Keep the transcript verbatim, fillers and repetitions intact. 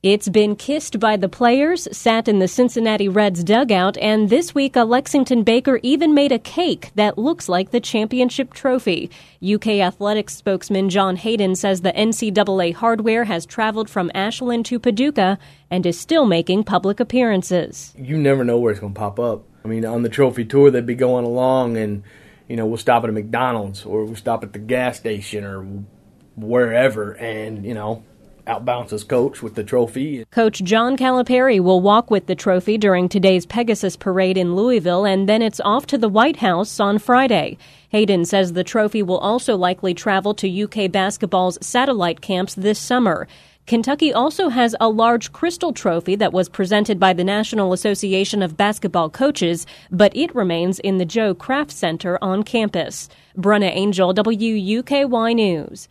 It's been kissed by the players, sat in the Cincinnati Reds dugout, and this week a Lexington baker even made a cake that looks like the championship trophy. U K Athletics spokesman John Hayden says the N C double A hardware has traveled from Ashland to Paducah and is still making public appearances. You never know where it's going to pop up. I mean, on the trophy tour, they'd be going along and, you know, we'll stop at a McDonald's or we'll stop at the gas station or wherever and, you know, outbounces Coach with the trophy. Coach John Calipari will walk with the trophy during today's Pegasus Parade in Louisville, and then it's off to the White House on Friday. Hayden says the trophy will also likely travel to U K basketball's satellite camps this summer. Kentucky also has a large crystal trophy that was presented by the National Association of Basketball Coaches, but it remains in the Joe Kraft Center on campus. Brenna Angel, W U K Y News.